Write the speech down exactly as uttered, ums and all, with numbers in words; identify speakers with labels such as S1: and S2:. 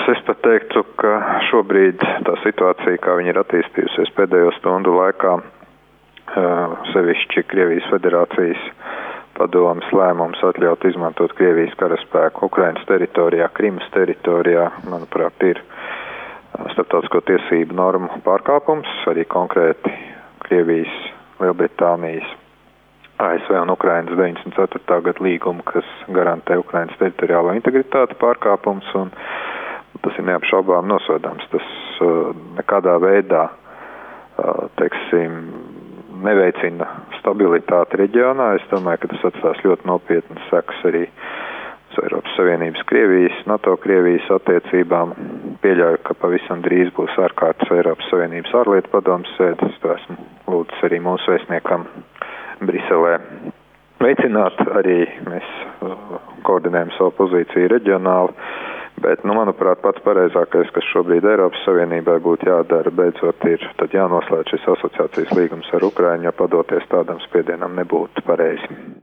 S1: es pat teiktu, ka šobrīd tā situācija, kā viņa ir attīstījusies pēdējo stundu laikā, sevišķi Krievijas Federācijas padomes lēmums atļaut izmantot Krievijas karaspēku Ukrainas teritorijā, Krimas teritorijā, manuprāt, ir starptautisko tiesību normu pārkāpums, arī konkrēti Krievijas, Lielbritānijas, A S V un Ukrainas deviņdesmit ceturtā gada līgumu, kas garantē Ukrainas teritoriālo integritāti pārkāpums, un tas ir neapšaubām nosodāms. Tas uh, nekādā veidā, uh, teiksim, neveicina stabilitāti reģionā. Es domāju, ka tas atstās ļoti nopietnas sekas arī uz Eiropas Savienības Krievijas, NATO Krievijas attiecībām. Pieļauju, ka pavisam drīz būs ārkārtas Eiropas Savienības ārlietu padomes sēdes. To esmu lūdzis arī mūsu vēstniekam Briselē veicināt. Arī mēs uh, koordinējam savu pozīciju reģionāli. Bet, nu, manuprāt, pats pareizākais, kas šobrīd Eiropas Savienībai būtu jādara, beidzot ir tad jānoslēdz šis asociācijas līgums ar Ukraiņu, jo padoties tādam spiedienam nebūtu pareizi.